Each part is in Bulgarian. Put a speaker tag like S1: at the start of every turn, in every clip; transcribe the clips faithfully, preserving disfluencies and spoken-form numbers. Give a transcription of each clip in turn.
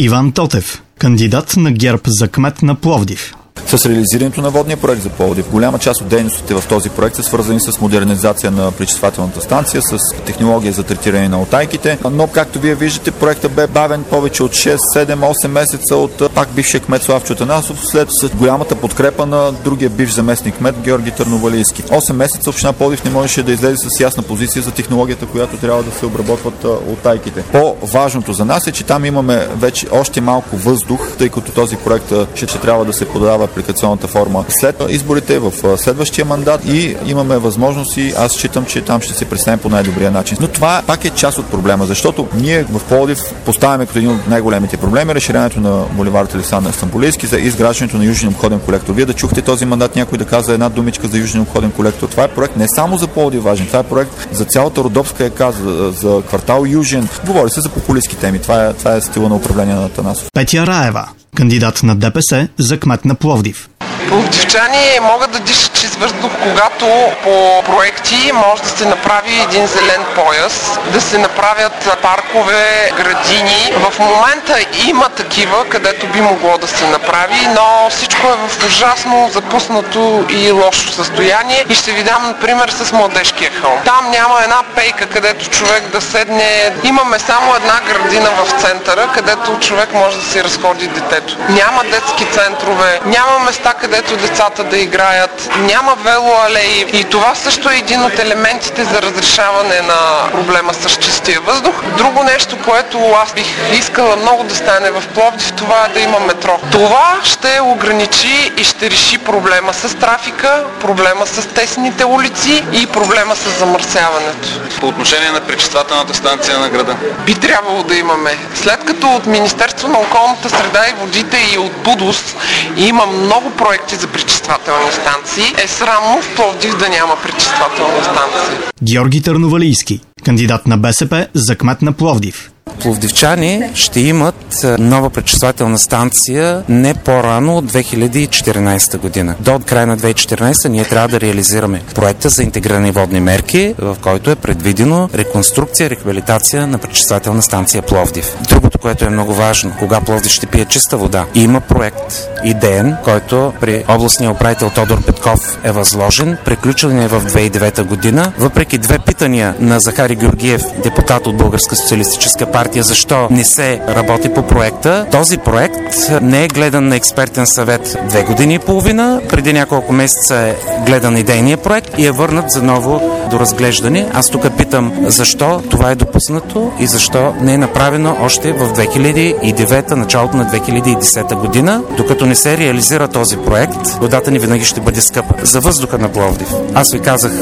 S1: Иван Тотев, кандидат на ГЕРБ за кмет на Пловдив.
S2: С реализирането на водния проект за Пловдив. Голяма част от дейностите в този проект са свързани с модернизация на пречиствателната станция, с технология за третиране на утайките. Но, както вие виждате, проектът бе бавен повече от шест, седем, осем месеца от пак бившия кмет Славчо Атанасов, след с голямата подкрепа на другия бивш заместник кмет Георги Търновалийски. осем месеца община Пловдив не можеше да излезе с ясна позиция за технологията, която трябва да се обработват утайките. По-важното за нас е, че там имаме вече още малко въздух, тъй като този проект ще, ще трябва да се подава апликационната форма след изборите в следващия мандат и имаме възможност и аз считам, че там ще се представим по най-добрия начин. Но това пак е част от проблема, защото ние в Пловдив поставяме като един от най-големите проблеми разширяването на булевард Александър Стамболийски за изграждането на южен обходен колектор. Вие да чухте този мандат някой да каза една думичка за южен обходен колектор. Това е проект не само за Пловдив важен, това е проект за цялата Родопска ека, за, за квартал Южен. Говори се за популистски теми. Това е, това е стила на управление на Атанасов.
S1: Петя Раева, кандидат на ДПС за кмет на Пловдив.
S3: Пловдивчани могат да дишат чист въздух, когато по проекти може да се направи един зелен пояс, да се направят паркове, градини. В момента има такива, където би могло да се направи, но всичко е в ужасно запуснато и лошо състояние. И ще ви дам, например, с Младежкия хълм. Там няма една пейка, където човек да седне. Имаме само една градина в центъра, където човек може да си разходи детето. Няма детски центрове, няма места, където децата да играят, няма велоалеи и това също е един от елементите за разрешаване на проблема с чистия въздух. Друго нещо, което аз бих искала много да стане в Пловдив, това е да има метро. Това ще ограничи и ще реши проблема с трафика, проблема с тесните улици и проблема с замърсяването.
S4: По отношение на пречиствателната станция на града?
S3: Би трябвало да имаме. След като от Министерство на околната среда и водите и от БУДОС има много проекти за пречиствателни станции, е срамно в Пловдив да няма пречиствателна станция.
S1: Георги Търновалийски, кандидат на БСП за кмет на Пловдив.
S5: Пловдивчани ще имат нова пречиствателна станция не по-рано от две хиляди и четиринадесета година. До края на две хиляди и четиринадесета ние трябва да реализираме проекта за интегрирани водни мерки, в който е предвидено реконструкция, рехабилитация на пречиствателна станция Пловдив. Другото, което е много важно, кога Пловдив ще пие чиста вода. Има проект идеен, който при областния управител Тодор Петков е възложен. Приключен е в две хиляди и девета година. Въпреки две питания на Захари Георгиев, депутат от Българска социалистическа партия, защо не се работи по проекта. Този проект не е гледан на експертен съвет две години и половина. Преди няколко месеца е гледан идейния проект и е върнат за ново до разглеждане. Аз тук питам защо това е допуснато и защо не е направено още в две хиляди и девета, началото на две хиляди и десета година. Докато не се реализира този проект, водата ни винаги ще бъде скъпа. За въздуха на Пловдив. Аз ви казах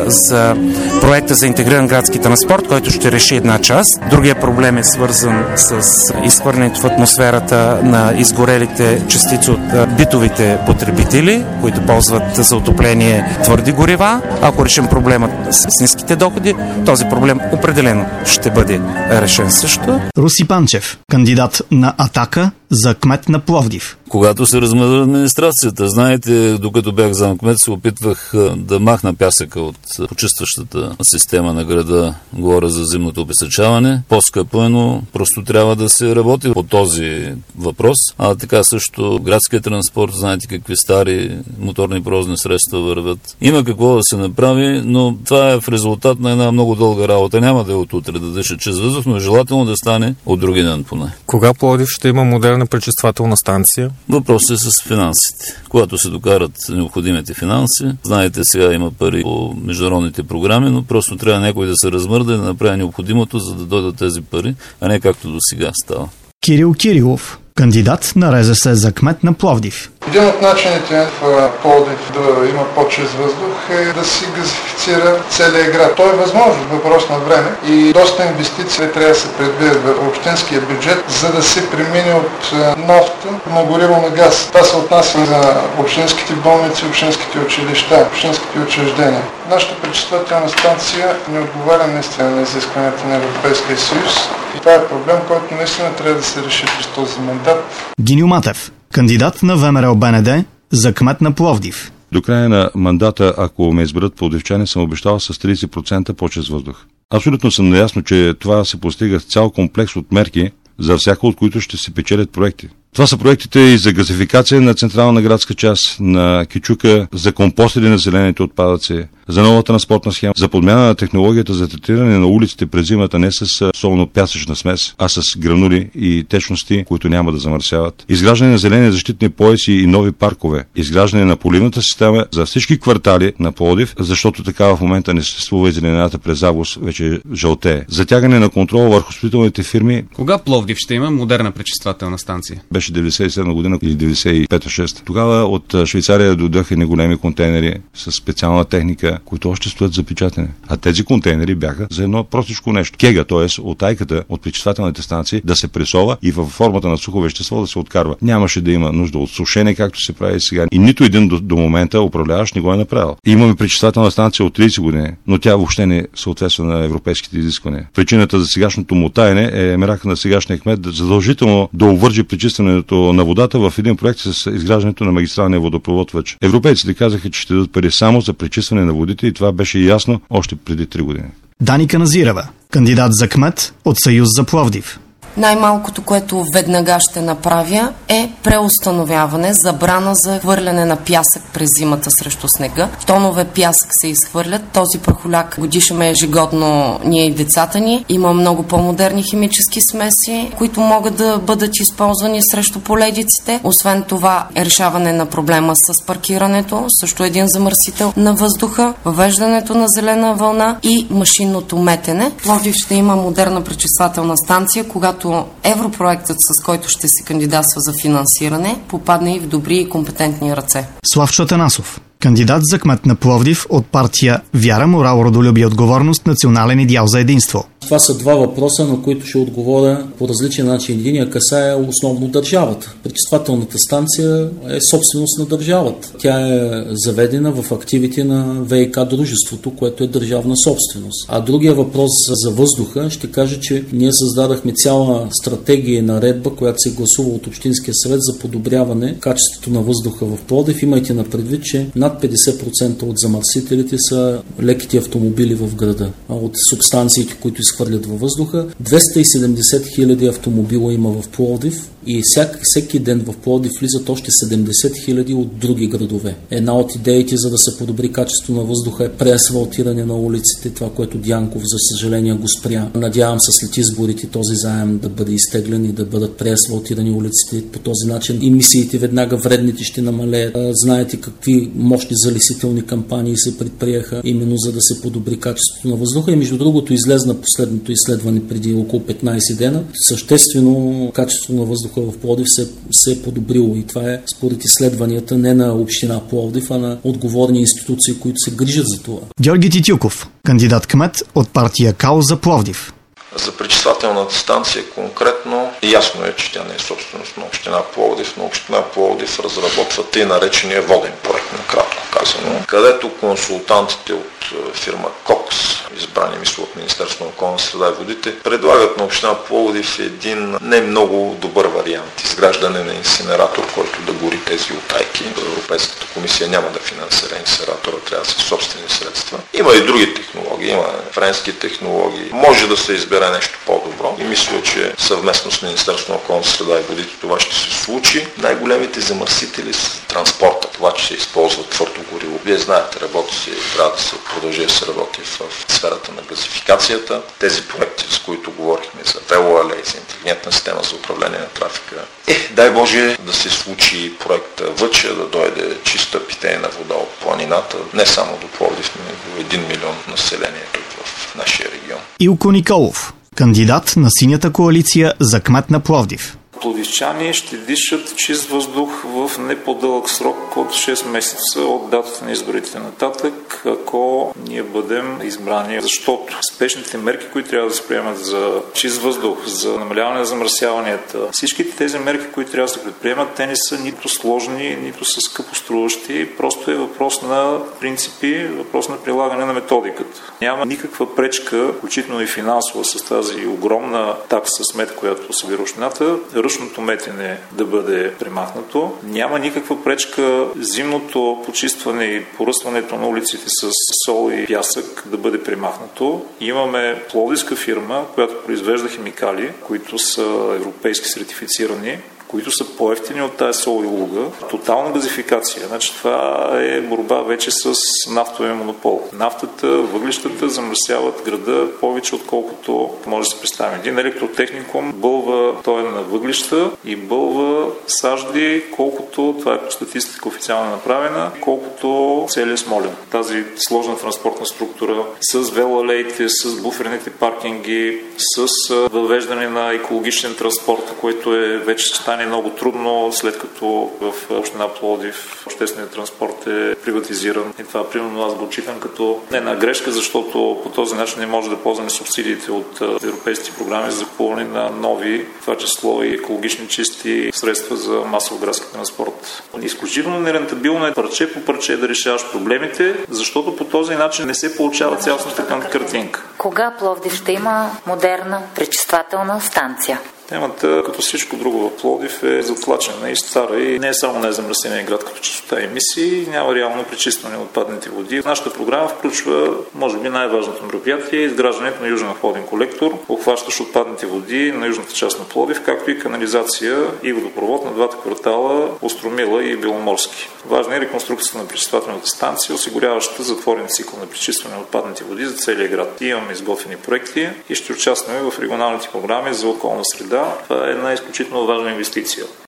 S5: за проекта за интегриран градски транспорт, който ще реши една част. Другия проблем е свързан с изхвърлянето в атмосферата на изгорелите частици от битовите потребители, които ползват за отопление твърди горива. Ако решим проблемът с ниските доходи, този проблем определено ще бъде решен също.
S1: Руси Панчев, кандидат на Атака за кмет на Пловдив.
S6: Когато се размъдва администрацията, знаете, докато бях замкмет, се опитвах да махна пясъка от почистващата система на града. Говоря за зимното обезсъчаване. По-скъпо е, но просто трябва да се работи по този въпрос. А така също градския транспорт, знаете какви стари моторни превозни средства вървят. Има какво да се направи, но това е в резултат на една много дълга работа. Няма да е от утре да дъша чрез въздух, но е желателно да стане от други ден поне.
S7: Кога Пловдив ще има модерна пречиствателна станция?
S6: Въпросът е с финансите. Когато се докарат необходимите финанси, знаете, сега има пари по международните програми, но просто трябва някой да се размърда и да направи необходимото, за да дойдат тези пари, а не както до сега става.
S1: Кирил Кирилов, кандидат на РЗС за кмет на Пловдив.
S8: Един от начините в Пловдив да има по-чист въздух е да си газифицира целия град. То е възможно, въпрос на време и доста инвестиции трябва да се предвидят в общинския бюджет, за да се премине от нафта на гориво на газ. Това се отнася за общинските болници, общинските училища, общинските учреждения. Нашата пречиствателна станция не отговаря наистина на изискванията на Европейския съюз. И това е проблем, който наистина трябва да се реши през този мандат.
S1: Гиньо Матев, кандидат на ВМРО БНД за кмет на Пловдив.
S9: До края на мандата, ако ме изберат пловдивчани, съм обещал с тридесет процента по-чист въздух. Абсолютно съм наясно, че това се постига с цял комплекс от мерки, за всяко от които ще се печелят проекти. Това са проектите и за газификация на централна градска част на Кичука, за компостили на зелените отпадъци, за нова транспортна схема, за подмяна на технологията за третиране на улиците през зимата не с солно-пясъчна смес, а с гранули и течности, които няма да замърсяват. Изграждане на зелени защитни пояси и нови паркове. Изграждане на поливната система за всички квартали на Пловдив, защото така в момента не съществува и зелената през август вече жълтее. Затягане на контрола върху строителните фирми.
S10: Кога Пловдив ще има модерна пречиствателна станция?
S9: Беше деветдесет и седма година или деветдесет и пета шеста. Тогава от Швейцария дойдоха едни големи контейнери с специална техника, които още стоят за печатане. А тези контейнери бяха за едно простичко нещо. Кега, т.е. отайката от пречиствателните станции да се пресова и във формата на сухо вещество да се откарва. Нямаше да има нужда от сушене, както се прави сега. И нито един до, до момента управляващ не го е направил. И имаме пречиствателна станция от тридесет години, но тя въобще не съответства на европейските изисквания. Причината за сегашното мутаене е мерака на сегашния кмет да задължително да увържи пречистването на водата в един проект с изграждането на магистралния водопровод Въч. Европейците казаха, че ще дадат пари само за пречистване на водите и това беше ясно още преди три години.
S1: Дани Каназирова, кандидат за кмет от Съюз за Пловдив.
S11: Най-малкото, което веднага ще направя, е преустановяване, забрана за хвърляне на пясък през зимата срещу снега. Тонове пясък се изхвърлят. Този прахоляк го дишаме ежегодно ние и децата ни. Има много по-модерни химически смеси, които могат да бъдат използвани срещу поледиците. Освен това, решаване на проблема с паркирането, също един замърсител на въздуха, въвеждането на зелена вълна и машинното метене. Пловдив ще има модерна пречиствателна станция, когато европроектът, с който ще се кандидатства за финансиране, попадне и в добри и компетентни ръце.
S1: Славчо Атанасов, кандидат за кмет на Пловдив от партия Вяра, морал, родолюбие и отговорност, национален идеал за единство.
S12: Това са два въпроса, на които ще отговоря по различен начин. Единия касае основно държавата. Пречиствателната станция е собственост на държавата. Тя е заведена в активите на ВиК дружеството, което е държавна собственост. А другия въпрос за въздуха ще кажа, че ние създадахме цяла стратегия и наредба, която се гласува от Общинския съвет за подобряване качеството на въздуха в Пловдив. Имайте на предвид, че над петдесет процента от замърсителите са леките автомобили в града. А от субстанциите, които изхвърлят във въздуха, двеста и седемдесет хиляди автомобила има в Пловдив и всяк, всеки ден в Пловдив влизат още седемдесет хиляди от други градове. Една от идеите за да се подобри качество на въздуха е преасфалтиране на улиците, това, което Дянков за съжаление го спря. Надявам се след изборите този заем да бъде изтеглен и да бъдат преасфалтирани улиците. По този начин емисиите веднага вредните ще намалеят. Знаете какви мощни залесителни кампании се предприеха именно за да се подобри качеството на въздуха и между другото излезна последното изследване преди около петнайсет дена. Съществено качеството на въздуха в Пловдив се, се е подобрило и това е според изследванията не на община Пловдив, а на отговорни институции, които се грижат за това.
S1: Георги Титюков, кандидат кмет от партия КАО за Пловдив.
S13: За пречиствателната станция конкретно ясно е, че тя не е собственост на община Пловдив, но община Пловдив разработва тъй наречения воден проект, накратко казано, където консултантите от фирма Кокс, избрани мисля от Министерството на околна среда и водите, предлагат на община Пловдив един не много добър вариант. Изграждане на инсинератор, който да гори тези утайки. Европейската комисия няма да финансира инсинератора, трябва да са собствени средства. Има и други технологии, има френски технологии. Може да се избере нещо по-добро и мисля, че съвместно с Министерството на околната среда и водите това ще се случи. Най-големите замърсители с транспорта, това, че се използва твърдо гориво. Вие знаете, работи се, трябва да се продължи да се работи в сферата на газификацията. Тези проекти, с които говорихме за велоалей, за интелигентна система за управление на трафика. Е, дай Боже да се случи проекта Въча, да дойде чиста питейна вода от планината, не само до Пловдив, но и до един милион население тук в нашия регион.
S1: Илко Николов, кандидат на Синята коалиция за кмет на Пловдив.
S14: Пловдивчани ще дишат чист въздух в не по-дълъг срок от шест месеца от датата на изборите нататък, ако ние бъдем избрани. Защото спешните мерки, които трябва да се приемат за чист въздух, за намаляване на замърсяванията, всичките тези мерки, които трябва да се предприемат, те не са нито сложни, нито са скъпоструващи. Просто е въпрос на принципи, въпрос на прилагане на методиката. Няма никаква пречка, включително и финансова, с тази огромна такса смет, която събира общината, ръчното метене да бъде премахнато. Няма никаква пречка зимното почистване и поръсването на улиците с сол и пясък да бъде премахнато. Имаме пловдивска фирма, която произвежда химикали, които са европейски сертифицирани, които са по-евтини от тази сол и луга. Тотална газификация. Значи това е борба вече с нафтовия монопол. Нафтата, въглищата замърсяват града повече, отколкото може да се представи. Един електротехникум бълва, той е на въглища и бълва сажди, колкото, това е по статистика официално направена, колкото целият Смолян. Тази сложна транспортна структура с велоалеите, с буферните паркинги, с въвеждане на екологичен транспорт, което е вече стане много трудно, след като в община Пловдив общественият транспорт е приватизиран. И това, примерно, аз го отчитам като не една грешка, защото по този начин не може да ползваме субсидиите от европейските програми за закупуване на нови, това число и екологични чисти средства за масов градски транспорт. Изключително нерентабилно е парче по парче да решаваш проблемите, защото по този начин не се получава цялостната картинка.
S15: Кога Пловдив ще има модерна пречиствателна станция?
S14: Темата, като всичко друго в Пловдив, е затлачена и стара и не е само незамърсения град като чистота и емисии, няма реално пречистване на отпадните води. Нашата програма включва, може би, най-важното мероприятие – изграждането на южен входен колектор, обхващащ отпадните води на южната част на Пловдив, както и канализация и водопровод на двата квартала Остромила и Беломорски. Важна е реконструкцията на пречиствателната станция, осигуряваща затворен цикъл на пречистване на отпадните води за целия град. И имаме изготвени проекти и ще участваме в регионалните програми за околна среда. Това е една изключително важна инвестиция.